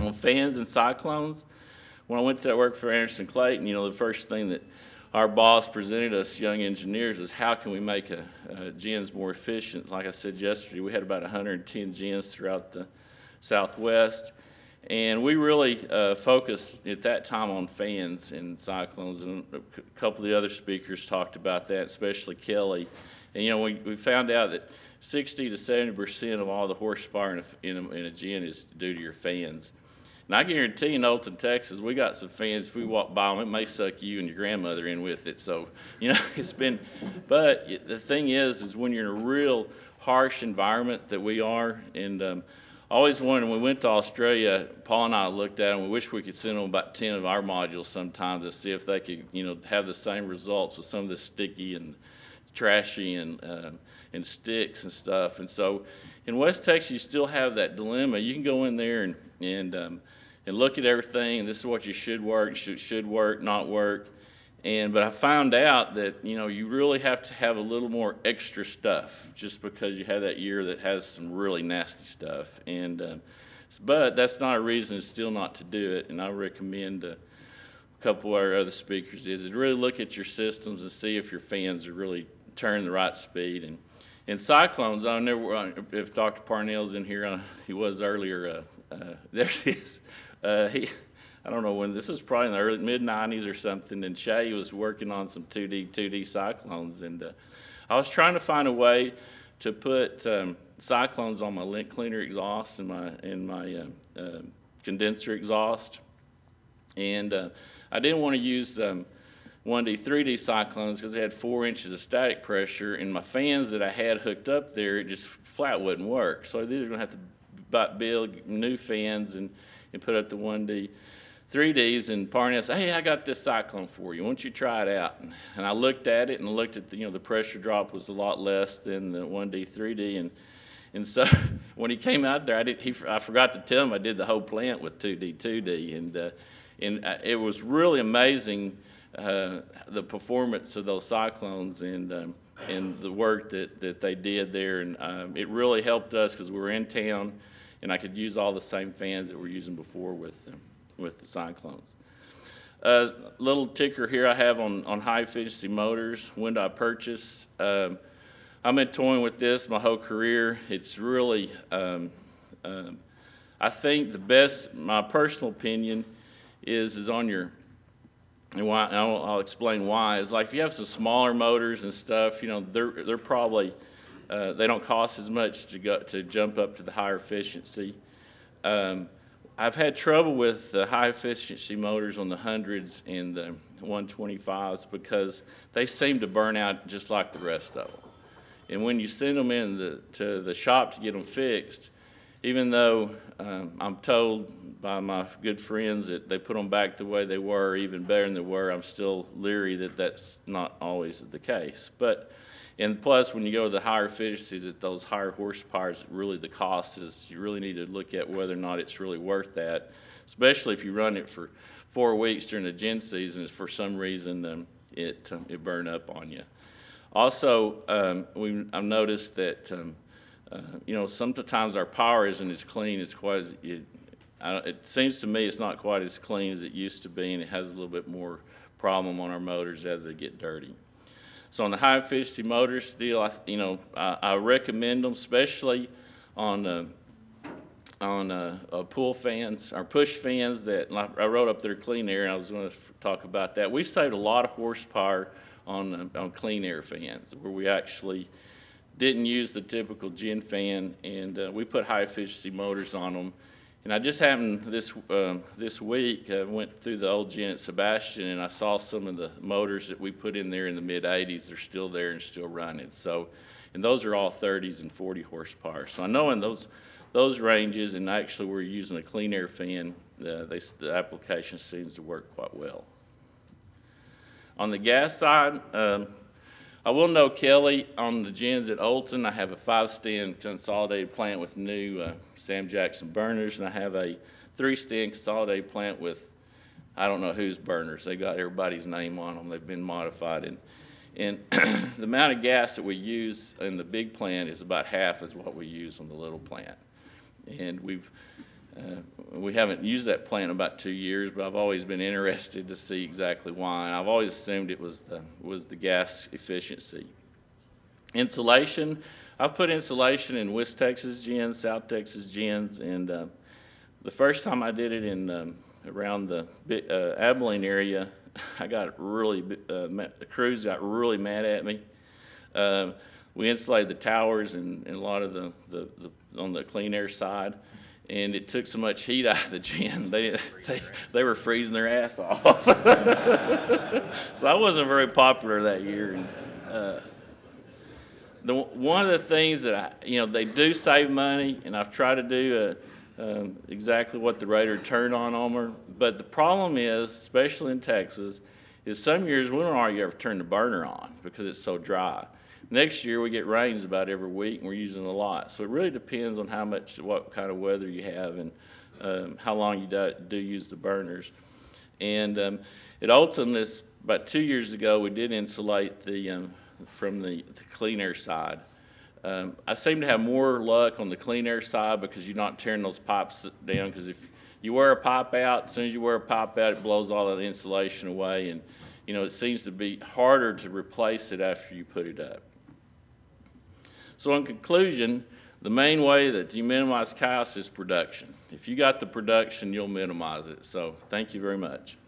On fans and cyclones, when I went to work for Anderson Clayton, the first thing that our boss presented us young engineers is how can we make gens more efficient. Like I said yesterday, we had about 110 gens throughout the Southwest, and we really focused at that time on fans and cyclones, and a couple of the other speakers talked about that, especially Kelly. And we found out that 60 to 70% of all the horsepower in a gen is due to your fans. And I guarantee in Olton, Texas, we got some fans. If we walk by them, it may suck you and your grandmother in with it. So, it's been, but the thing is when you're in a real harsh environment that we are, and always wanted, when we went to Australia, Paul and I looked at them. We wish we could send them about 10 of our modules sometimes to see if they could, have the same results with some of this sticky and trashy and sticks and stuff. And so in West Texas, you still have that dilemma. You can go in there and look at everything, and this is what you should work, should work, not work. But I found out that you really have to have a little more extra stuff, just because you have that year that has some really nasty stuff. But that's not a reason still not to do it. And I recommend a couple of our other speakers is really look at your systems and see if your fans are really turning the right speed. And cyclones, I never, if Dr. Parnell's in here, he was earlier. There he is. I don't know when, this was probably in the early mid-90s or something, and Shay was working on some 2D cyclones, and I was trying to find a way to put cyclones on my lint cleaner exhaust and my condenser exhaust, and I didn't want to use 1D, 3D cyclones because they had 4 inches of static pressure, and my fans that I had hooked up there, it just flat wouldn't work. So these are going to have to build new fans and put up the 1D, 3Ds. And Parnell said, hey, I got this cyclone for you. Why don't you try it out? And I looked at it and looked at the pressure drop was a lot less than the 1D, 3D. And so when he came out there, I forgot to tell him I did the whole plant with 2D, 2D. And it was really amazing, the performance of those cyclones and the work that they did there. And it really helped us because we were in town, and I could use all the same fans that we're using before with the cyclones. Little ticker here I have on high efficiency motors. When did I purchase? I've been toying with this my whole career. It's really, I think the best, my personal opinion is on your, and why, I'll explain why. Is like if you have some smaller motors and stuff, they're probably, they don't cost as much to jump up to the higher efficiency. I've had trouble with the high efficiency motors on the 100s and the 125s because they seem to burn out just like the rest of them. And when you send them to the shop to get them fixed, even though I'm told by my good friends that they put them back the way they were, even better than they were, I'm still leery that that's not always the case. And plus, when you go to the higher efficiencies at those higher horsepowers, really the cost is, you really need to look at whether or not it's really worth that, especially if you run it for 4 weeks during the gen season, for some reason it burned up on you. Also, I've noticed that sometimes our power isn't as clean as it seems to me it's not quite as clean as it used to be, and it has a little bit more problem on our motors as they get dirty. So on the high efficiency motors deal, I recommend them, especially on pull fans or push fans that I wrote up there, clean air, and I was going to talk about that. We saved a lot of horsepower on clean air fans where we actually didn't use the typical gen fan, and we put high efficiency motors on them. And I just happened this week, I went through the old gen at Sebastian, and I saw some of the motors that we put in there in the mid-80s. They're still there and still running. So, and those are all 30s and 40 horsepower. So I know in those ranges, and actually we're using a clean air fan, the application seems to work quite well. On the gas side, I will note, Kelly, on the gens at Olton, I have a 5-stand consolidated plant with new Sam Jackson burners, and I have a 3-stand consolidated plant with, I don't know whose burners. They got everybody's name on them. They've been modified. And the amount of gas that we use in the big plant is about half as what we use on the little plant. And We haven't used that plant in about 2 years, but I've always been interested to see exactly why. And I've always assumed it was the gas efficiency. Insulation, I've put insulation in West Texas gins, South Texas gins, and the first time I did it in around the Abilene area, I got really, the crews got really mad at me. Uh, we insulated the towers and a lot of the on the clean air side, and it took so much heat out of the gin, they were freezing their ass off. So I wasn't very popular that year. And, one of the things that they do save money, and I've tried to do exactly what the rate of return on them are. But the problem is, especially in Texas, is some years we don't hardly ever turn the burner on because it's so dry. Next year we get rains about every week and we're using a lot. So it really depends on what kind of weather you have and how long you do use the burners. And at Olton, about 2 years ago, we did insulate from the clean air side. I seem to have more luck on the clean air side because you're not tearing those pipes down, because if you wear a pipe out, as soon as you wear a pipe out, it blows all that insulation away, and it seems to be harder to replace it after you put it up. So in conclusion, the main way that you minimize costs is production. If you got the production, you'll minimize it. So thank you very much.